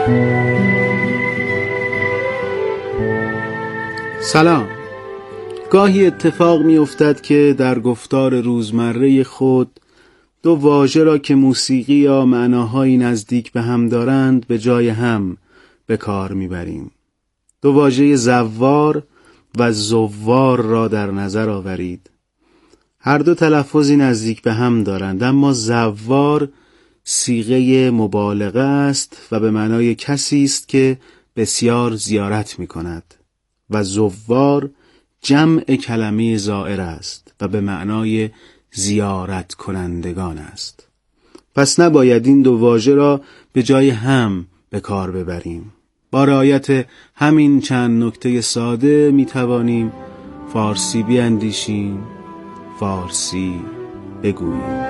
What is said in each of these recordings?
سلام. گاهی اتفاق می افتد که در گفتار روزمره خود دو واژه را که موسیقی یا معناهایی نزدیک به هم دارند به جای هم به کار می بریم. دو واژه زوار و زوار را در نظر آورید. هر دو تلفظی نزدیک به هم دارند، اما زوار صیغه مبالغه است و به معنای کسی است که بسیار زیارت می کند و زوار جمع کلمه زائر است و به معنای زیارت کنندگان است. پس نباید این دو واژه را به جای هم به کار ببریم. با رعایت همین چند نکته ساده می توانیم فارسی بیندیشیم، فارسی بگوییم.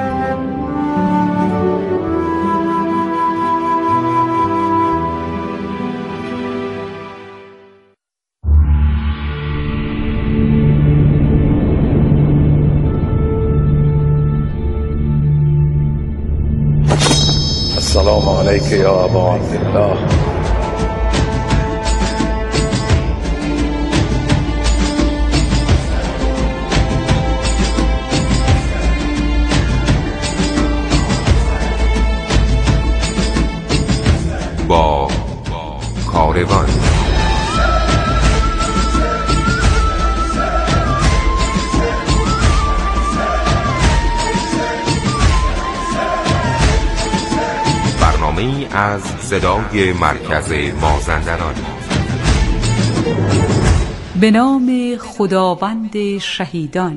السلام علیک یا ابا عبدالله. با کاروان. برنامه‌ای از صدای مرکز مازندران. به نام خداوند شهیدان.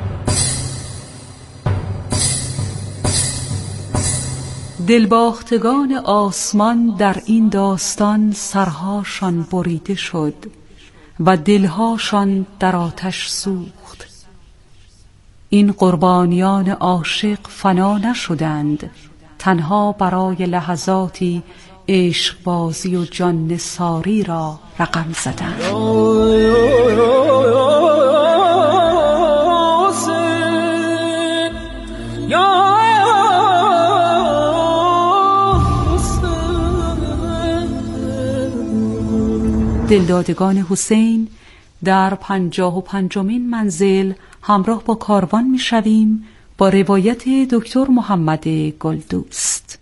دلباختگان آسمان در این داستان سرهاشان بریده شد و دلهاشان در آتش سوخت. این قربانیان عاشق فنا نشدند، تنها برای لحظاتی عشقبازی و جان نثاری را رقم زدند. دلدادگان حسین در 55مین منزل همراه با کاروان می شویم با روایت دکتر محمد گلدوست.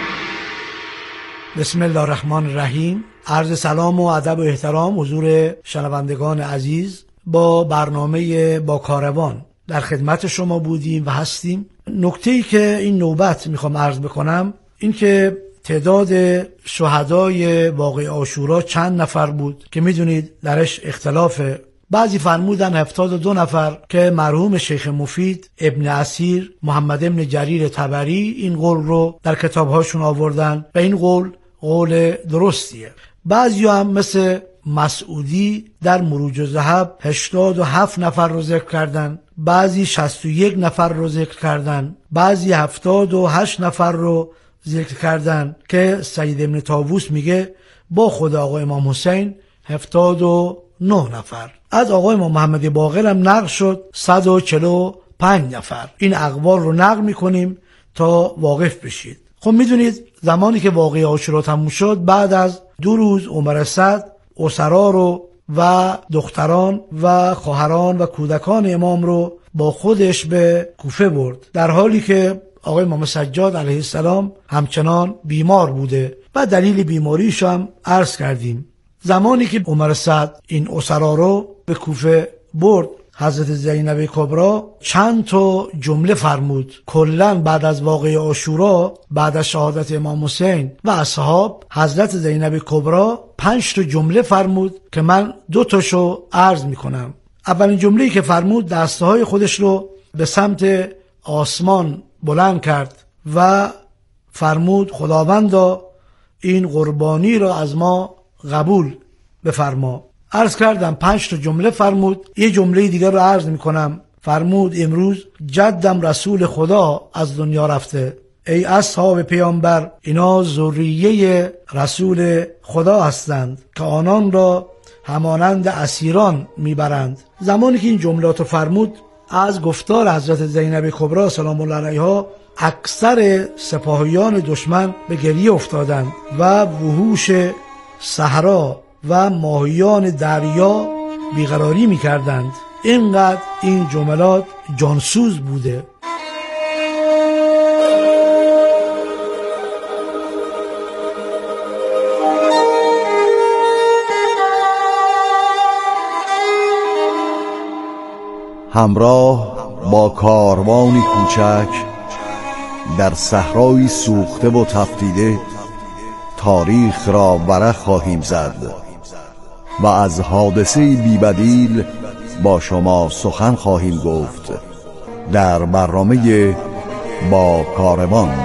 بسم الله الرحمن الرحیم. عرض سلام و ادب و احترام حضور شنوندگان عزیز. با برنامه با کاروان در خدمت شما بودیم و هستیم. نکته‌ای که این نوبت میخوام عرض بکنم این که تعداد شهدای واقعه عاشورا چند نفر بود که میدونید درش اختلافه. بعضی فرمودن 72 نفر که مرحوم شیخ مفید ابن اسیر محمد ابن جریر طبری این قول رو در کتابهاشون آوردن و این قول درستیه. بعضی هم مثل مسعودی در مروج الذهب 87 نفر رو ذکر کردن، بعضی 61 نفر رو ذکر کردن، بعضی 78 نفر رو ذکر کردن که سید ابن طاووس میگه با خود آقا امام حسین 79 نفر. از آقا امام محمد باقر هم نقل شد 145 نفر. این اقوال رو نقل میکنیم تا واقف بشید. خب میدونید زمانی که واقعه عاشورا تموم شد، بعد از 2 روز عمر سعد اسرا رو و دختران و خواهران و کودکان امام رو با خودش به کوفه برد، در حالی که آقای امام سجاد علیه السلام همچنان بیمار بوده و دلیل بیماریش هم عرض کردیم. زمانی که عمر سعد این اسرا رو به کوفه برد، حضرت زینب کبری چند تا جمله فرمود. کلاً بعد از واقعه عاشورا، بعد از شهادت امام حسین و اصحاب، حضرت زینب کبری 5 تا جمله فرمود که من 2 تاشو عرض میکنم. اولین جمله‌ای که فرمود، دستهای خودش رو به سمت آسمان بلند کرد و فرمود خداوندا این قربانی را از ما قبول بفرما. عرض کردم 5 تا جمله فرمود. یه جمله دیگر رو عرض میکنم. فرمود امروز جدم رسول خدا از دنیا رفته. ای اصحاب پیامبر، اینا ذریه رسول خدا هستند که آنان را همانند اسیران میبرند. زمانی که این جملات رو فرمود، از گفتار حضرت زینب کبری سلام الله علیها اکثر سپاهیان دشمن به گریه افتادند و وحوش صحرا و ماهیان دریا بیقراری می‌کردند. اینقدر این جملات جانسوز بوده. همراه با کاروانی کوچک در صحرایی سوخته و تفتیده تاریخ را ورق خواهیم زد و از حادثه بی‌بدیل با شما سخن خواهیم گفت در برنامه با کاروان.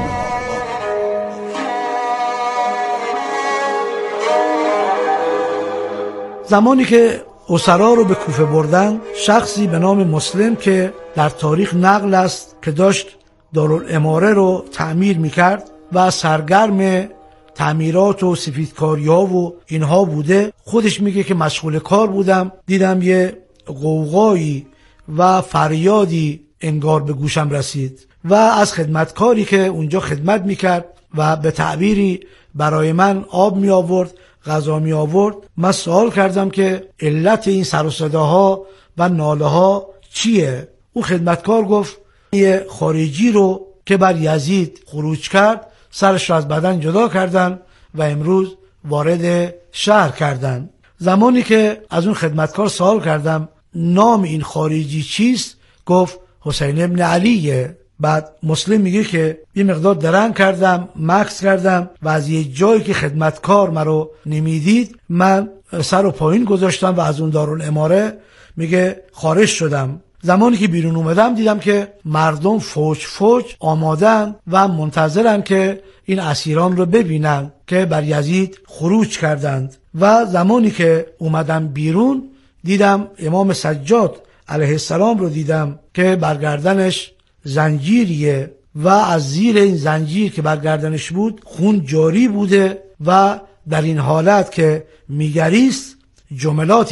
زمانی که اسرا رو به کوفه بردن، شخصی به نام مسلم که در تاریخ نقل است که داشت دارالاماره رو تعمیر میکرد و سرگرم تعمیرات و سفیدکاری ها و اینها بوده، خودش میگه که مشغول کار بودم، دیدم یه غوغایی و فریادی انگار به گوشم رسید و از خدمتکاری که اونجا خدمت میکرد و به تعبیری برای من آب می آورد، غذا می آورد، من سوال کردم که علت این سر و صداها و ناله ها چیه؟ اون خدمتکار گفت یه خارجی رو که بر یزید خروج کرد سرش را از بدن جدا کردن و امروز وارد شهر کردن. زمانی که از اون خدمتکار سوال کردم نام این خارجی چیست، گفت حسین ابن علیه. بعد مسلم میگه که یه مقدار درنگ کردم، مکث کردم و از یه جایی که خدمتکار مرا نمیدید من سر و پایین گذاشتم و از اون دارالاماره میگه خارج شدم. زمانی که بیرون اومدم دیدم که مردم فوج فوج آمادن و منتظرن که این اسیران رو ببینن که بر یزید خروج کردند. و زمانی که اومدم بیرون دیدم امام سجاد علیه السلام رو دیدم که برگردنش زنجیریه و از زیر این زنجیر که برگردنش بود خون جاری بوده و در این حالت که میگریست جملاتی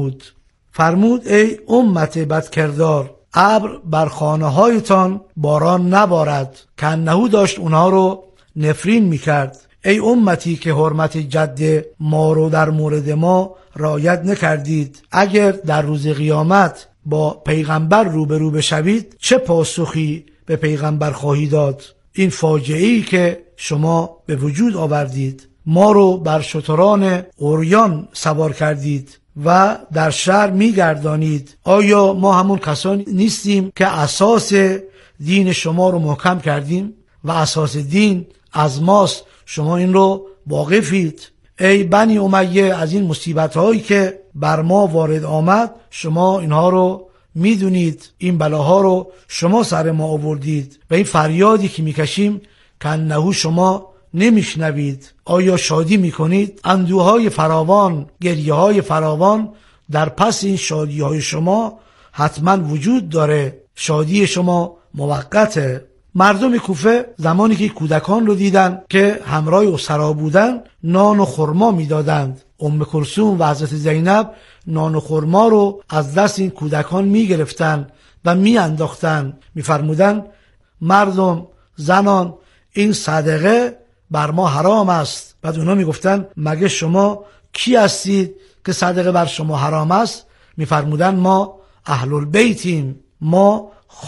فرمود ای امت بدکردار، ابر بر خانه هایتان باران نبارد، که انهو داشت اونها رو نفرین میکرد. ای امتی که حرمت جد ما رو در مورد ما رعایت نکردید، اگر در روز قیامت با پیغمبر روبرو بشوید چه پاسخی به پیغمبر خواهی داد؟ این فاجعه‌ای که شما به وجود آوردید، ما رو بر شتران عریان سوار کردید و در شهر میگردانید. آیا ما همون کسانی نیستیم که اساس دین شما رو محکم کردیم و اساس دین از ماست، شما این رو واقفید؟ ای بنی امیه، از این مصیبت هایی که بر ما وارد آمد شما اینها رو میدونید، این بلاها رو شما سر ما آوردید و این فریادی که میکشیم کنهو شما نمیشنوید. آیا شادی میکنید؟ اندوهای فراوان، گریه های فراوان در پس این شادی های شما حتما وجود داره. شادی شما موقته. مردم کوفه زمانی که کودکان رو دیدن که همراه اسرا بودن نان و خرما میدادند. ام کلثوم و حضرت زینب نان و خرما رو از دست این کودکان میگرفتن و میانداختن، میفرمودن مردم، زنان، این صدقه بر ما حرام است. بعد اونا میگفتن مگه شما کی هستید که صدقه بر شما حرام است؟ میفرمودن ما اهل البیتیم، ما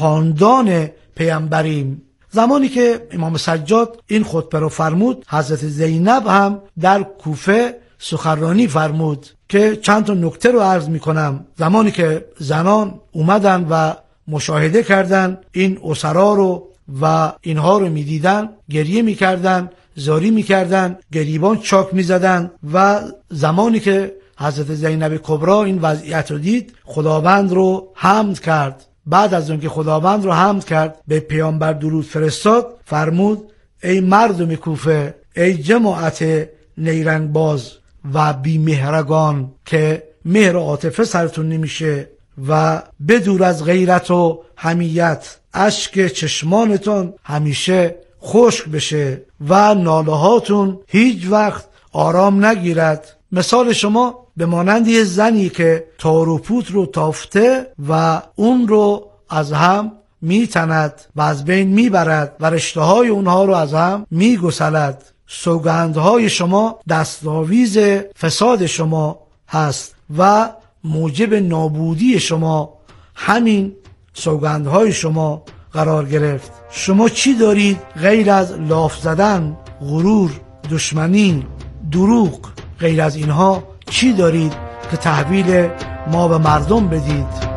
خاندان پیامبریم. زمانی که امام سجاد این خطبه رو فرمود، حضرت زینب هم در کوفه سخنرانی فرمود که چند تا نکته رو عرض میکنم. زمانی که زنان اومدن و مشاهده کردن این اسرا رو و اینها رو میدیدن، گریه میکردن، زاری میکردن، گریبان چاک میزدن و زمانی که حضرت زینب کبرا این وضعیت رو دید خداوند رو حمد کرد. بعد از اون که خداوند رو حمد کرد به پیامبر درود فرستاد، فرمود ای مردم کوفه، ای جماعت نیرنگ باز و بی مهرگان که مهر و عاطفه سرتون نمیشه و بدور از غیرت و حمیت اشک چشمانتون همیشه خشک بشه و ناله هاتون هیچ وقت آرام نگیرد. مثال شما به مانند یه زنی که تار و پوت رو تافته و اون رو از هم میتند و از بین میبرد و رشته‌های اونها رو از هم میگسلد. سوگندهای شما دستاویز فساد شما هست و موجب نابودی شما همین سوگندهای شما قرار گرفت. شما چی دارید غیر از لاف زدن، غرور، دشمنی، دروغ؟ غیر از اینها چی دارید که تحویل ما به مردم بدید؟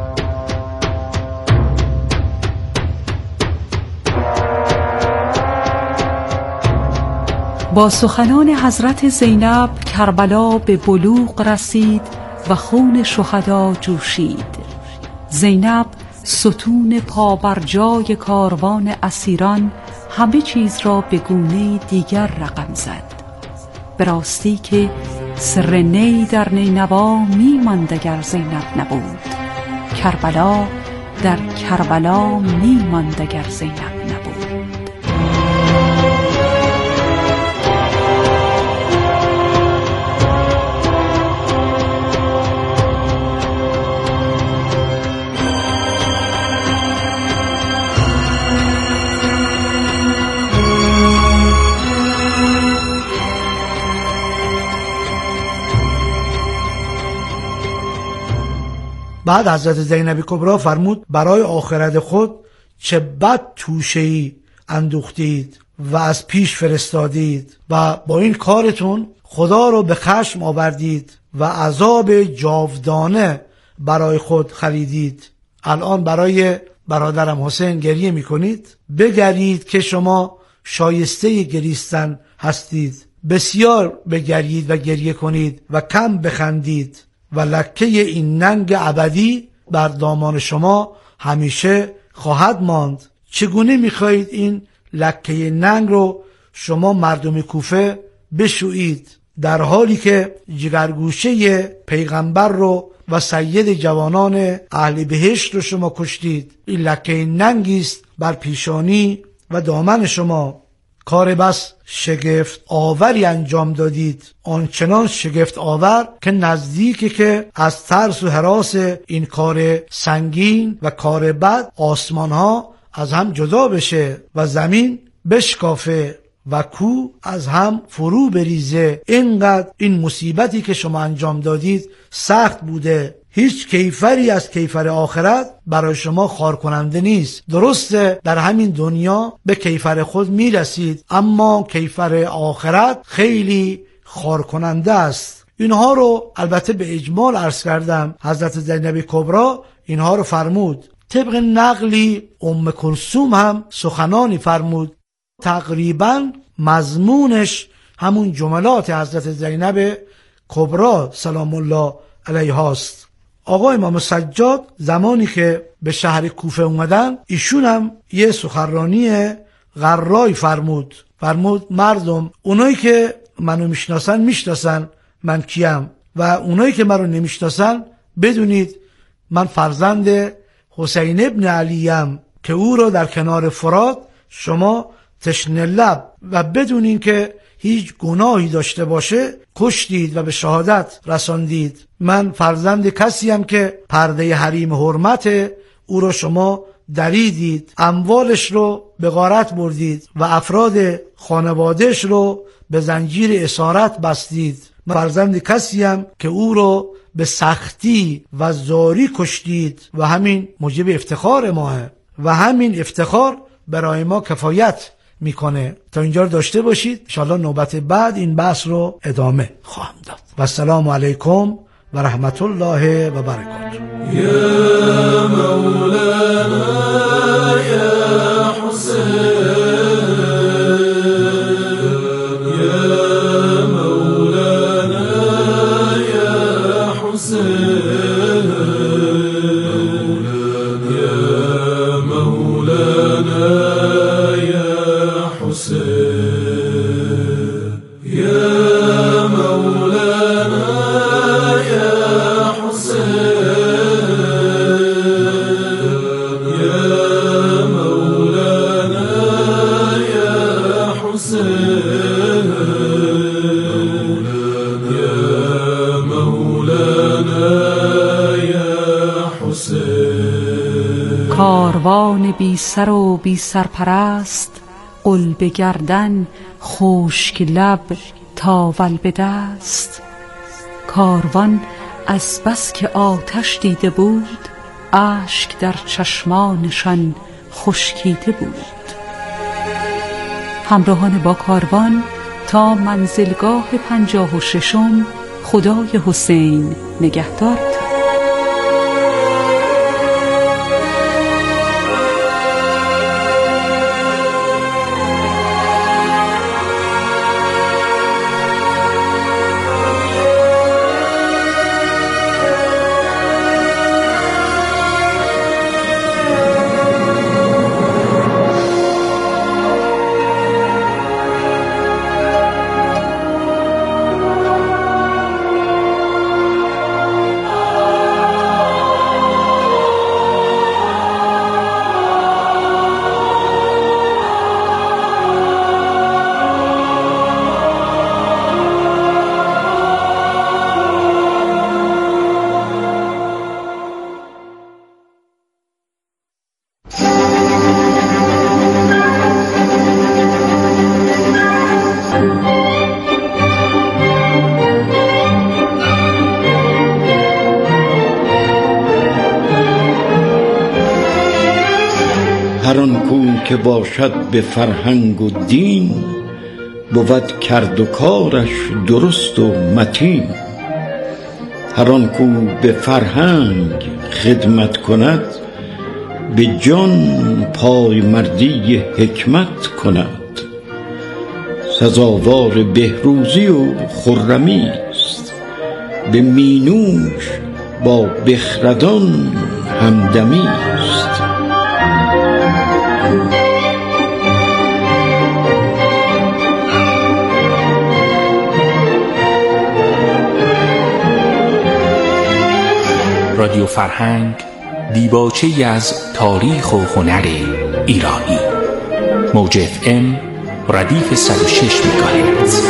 با سخنان حضرت زینب کربلا به بلوغ رسید و خون شهدا جوشید. زینب ستون پابرجای کاروان اسیران همه چیز را به گونه دیگر رقم زد. به راستی که سر نی در نینوا می ماند اگر زینب نبود، کربلا در کربلا می ماند اگر زینب نبود. بعد حضرت زینب کبرا فرمود برای آخرت خود چه بد توشه‌ای اندوختید و از پیش فرستادید و با این کارتون خدا رو به خشم آوردید و عذاب جاودانه برای خود خریدید. الان برای برادرم حسین گریه میکنید؟ بگرید که شما شایسته گریستن هستید. بسیار بگرید و گریه کنید و کم بخندید و لکه این ننگ ابدی بر دامان شما همیشه خواهد ماند. چگونه میخواهید این لکه ننگ رو شما مردم کوفه بشویید در حالی که جگرگوشه پیغمبر رو و سید جوانان اهل بهشت رو شما کشتید؟ این لکه ننگی است بر پیشانی و دامن شما. کار بس شگفت آوری انجام دادید، آنچنان شگفت آور که نزدیکی که از ترس و هراس این کار سنگین و کار بد آسمان ها از هم جدا بشه و زمین بشکافه و کوه از هم فرو بریزه. اینقدر این مصیبتی که شما انجام دادید سخت بوده. هیچ کیفری از کیفر آخرت برای شما خار کننده نیست. درسته در همین دنیا به کیفر خود میرسید، اما کیفر آخرت خیلی خار کننده است. اینها رو البته به اجمال عرض کردم. حضرت زینب کبرا اینها رو فرمود. طبق نقلی ام کلثوم هم سخنانی فرمود، تقریبا مضمونش همون جملات حضرت زینب کبرا سلام الله علیها است. آقا امام سجاد زمانی که به شهر کوفه اومدن، ایشون هم یه سخنرانی غرای فرمود مردم، اونایی که منو میشناسن من کیم و اونایی که منو نمیشناسن بدونید من فرزند حسین ابن علیم که او را در کنار فرات شما تشنه لب و بدونین که هیچ گناهی داشته باشه کشتید و به شهادت رساندید. من فرزند کسیم که پرده حریم حرمت او را شما دریدید، اموالش رو به غارت بردید و افراد خانوادهش رو به زنجیر اسارت بستید. من فرزند کسیم که او رو به سختی و زاری کشتید و همین موجب افتخار ماه و همین افتخار برای ما کفایت میکنه. تا اینجا رو داشته باشید. انشاءالله نوبت بعد این بحث رو ادامه خواهم داد. و السلام علیکم و رحمت الله و برکاته. یا مولانا یا حسین، یا مولانا یا حسین، یا مولانا یا حسین، یا مولانا یا حسین، یا مولانا کاروان بی سر و بی سرپرست، قل به گردن خشک لب تاول به دست. کاروان از بس که آتش دیده بود، اشک در چشمانشان خشکیده بود. همراهان با کاروان تا منزلگاه 56 خدای حسین نگهدار. هر آن کو که باشد به فرهنگ و دین، بود کرد و کارش درست و متین. هر آن کو به فرهنگ خدمت کند، به جان پای مردی حکمت کند. سزاوار بهروزی و خرمی است، به مینوش با بخردان همدمی است. رادیو فرهنگ، دیباچه‌ای از تاریخ و هنر ایرانی. موج FM ردیف 106 مگاهرتز.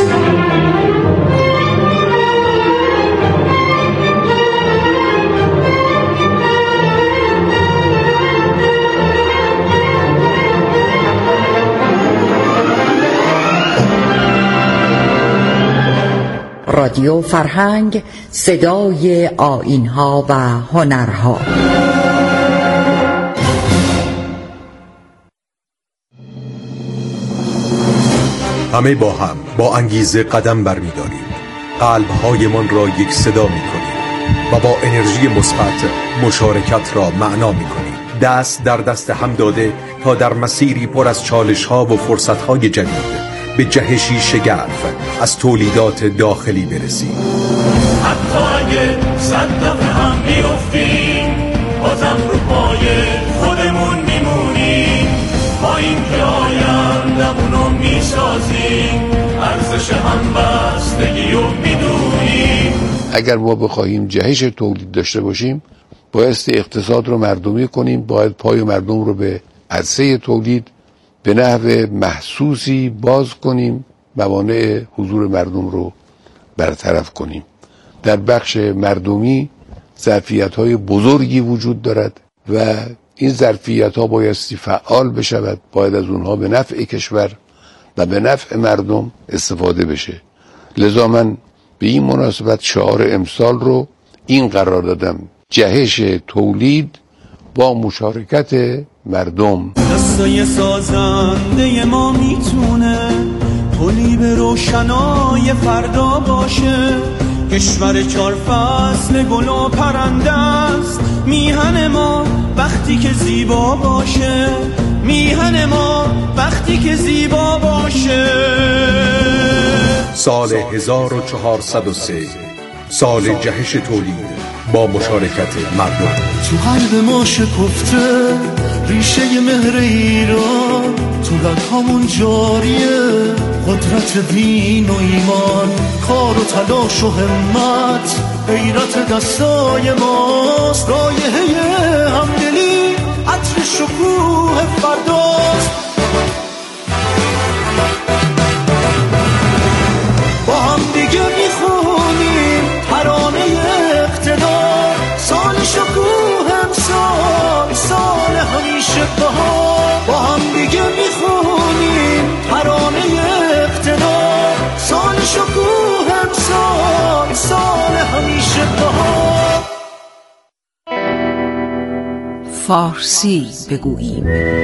رادیو فرهنگ، صدای آیین‌ها و هنرها. همه با هم با انگیزه قدم برمی‌داریم، قلب‌هایمان را یک صدا می‌کنیم و با انرژی مثبت مشارکت را معنا می‌کنیم. دست در دست هم داده تا در مسیری پر از چالش‌ها و فرصت‌های جدید به جهشی شگرف از تولیدات داخلی برسیم. حتی اگه 100 دفعه هم بیفتیم، بازم رو پای خودمون میمونیم. ما این که آیندمونو میسازیم، ارزش همبستگی رو میدونیم. اگر ما بخواهیم جهش تولید داشته باشیم، بایستی اقتصاد رو مردمی کنیم. باید پای مردم رو به عرصه تولید به نحو محسوسی باز کنیم، موانع حضور مردم رو برطرف کنیم. در بخش مردمی ظرفیت‌های بزرگی وجود دارد و این ظرفیت‌ها بایستی فعال بشود. باید از اونها به نفع کشور و به نفع مردم استفاده بشه. لذا من به این مناسبت شعار امسال رو این قرار دادم: جهش تولید با مشارکت مردم. دستای سازنده ما میتونه تولید روشنای فردا باشه. کشور 4 فصل گل و پرنده است، میهن ما وقتی که زیبا باشه. میهن ما وقتی که زیبا باشه. سال 1403، سال جهش تولید با مشارکت مردم. تو قلب ما شکفته ریشه مهر ایران، تو رگ‌هامون جاریه قدرت دین و ایمان. کار و تلاش و همت غیرت دستای ماست. رایحه همدلی عطر شکوه فرداست. با هم دیگه میخونیم ترانه اقتدار. سال شکوه امسال، سال همیشه ها، با هم دیگه میخونیم ترانه اقتدار. سال شکوه امسال، سال همیشه بهار. فارسی بگوییم.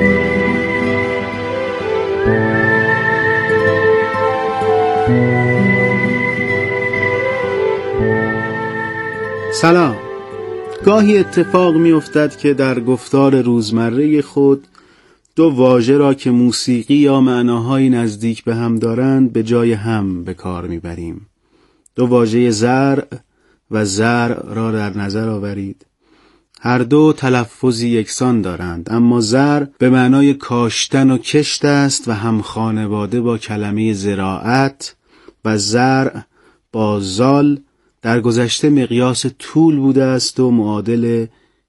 سلام. گاهی اتفاق می افتد که در گفتار روزمره خود دو واژه را که موسیقی یا معناهای نزدیک به هم دارند به جای هم به کار می بریم. دو واژه زرع و زرع را در نظر آورید. هر دو تلفظی یکسان دارند، اما زرع به معنای کاشتن و کشت است و هم خانواده با کلمه زراعت، و زرع با زال در گذشته مقیاس طول بوده است و معادل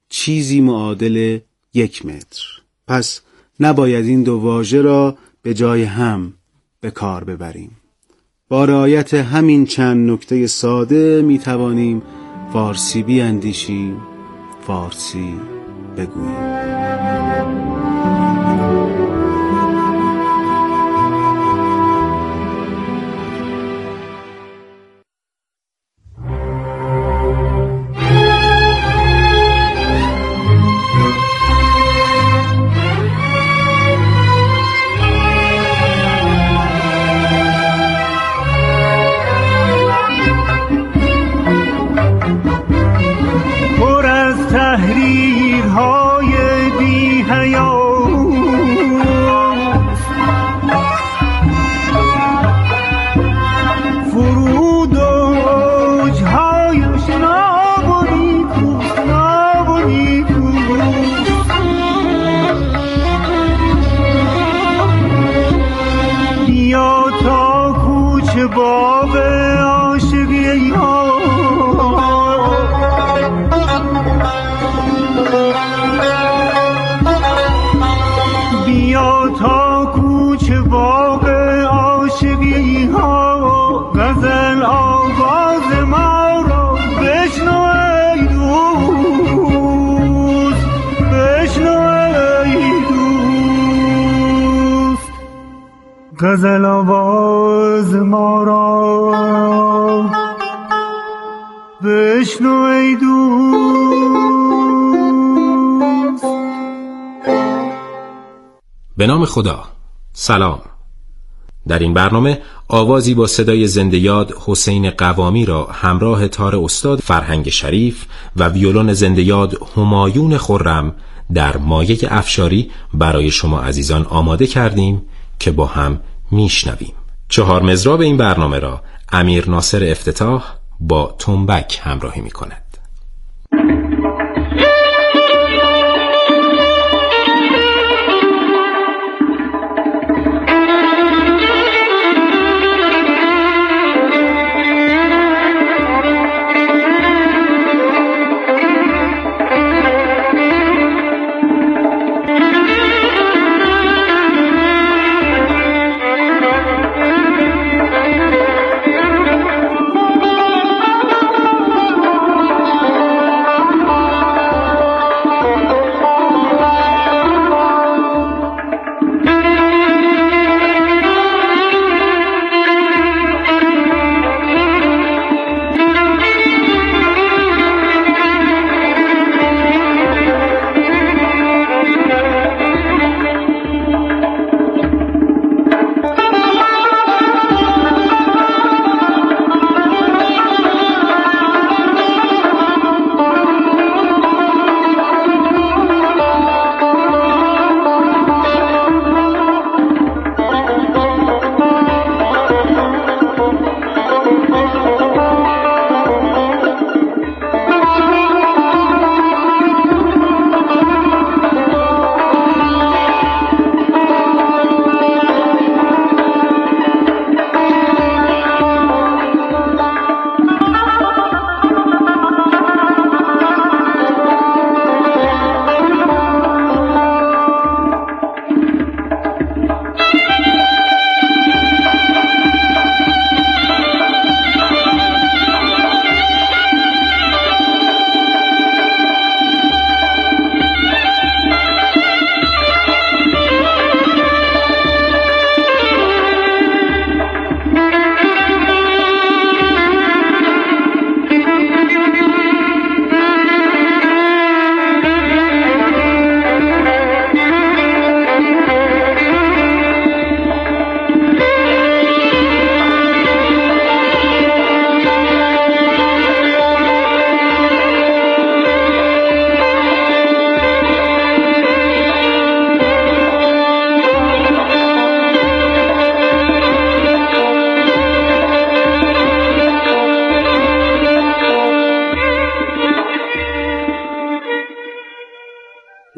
1 متر. پس نباید این دو واژه را به جای هم به کار ببریم. با رعایت همین چند نکته ساده می توانیم فارسی بیاندیشیم، فارسی بگوییم. غزل آواز ما را بشنو ای دوست. به نام خدا. سلام. در این برنامه آوازی با صدای زنده یاد حسین قوامی را همراه تار استاد فرهنگ شریف و ویولون زنده یاد همایون خرم در مایه افشاری برای شما عزیزان آماده کردیم که با هم میشنویم. 4 مضراب این برنامه را امیر ناصر افتتاح با تنبک همراهی میکند.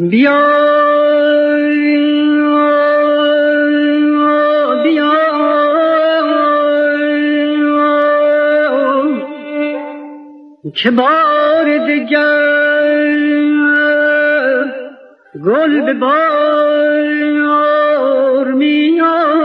بیا بیا که بار دگر گل به بار می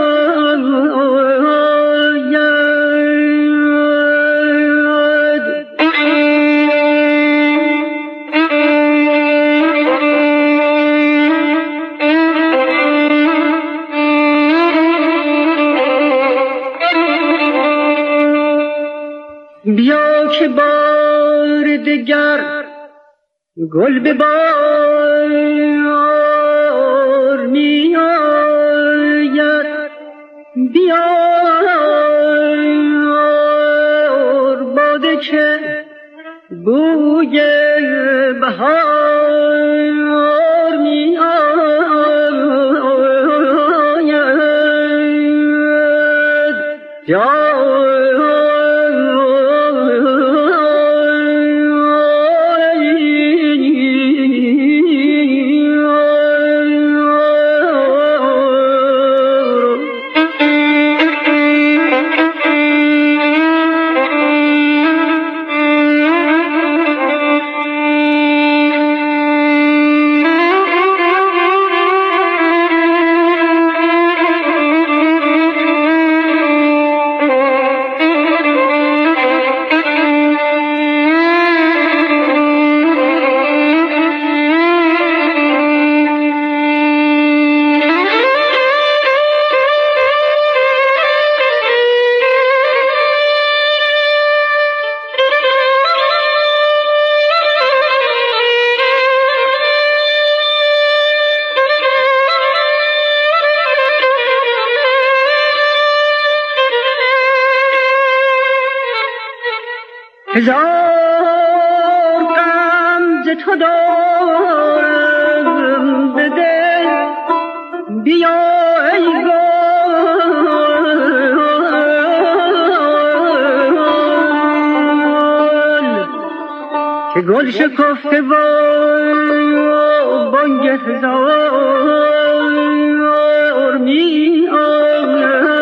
بیا که بار دگر گل به بار می آید بیار باده که بوی بهار می آید هزار غم ز تو دارم به دل بیا ای گل که گل شکفته و بانگ هزار می آید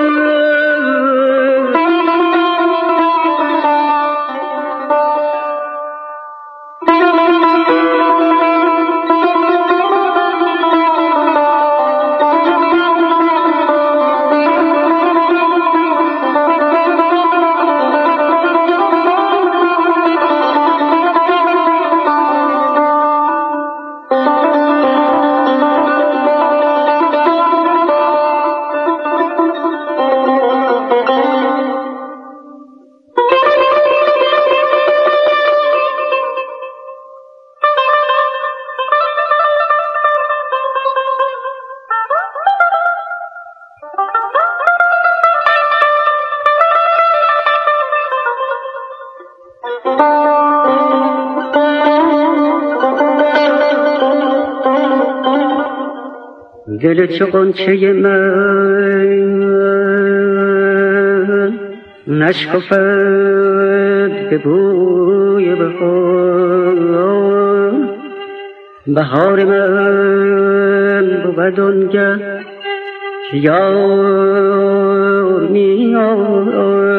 دل چو غنچه من نشکفد به بوی بهار من بود آنگه که یار می آید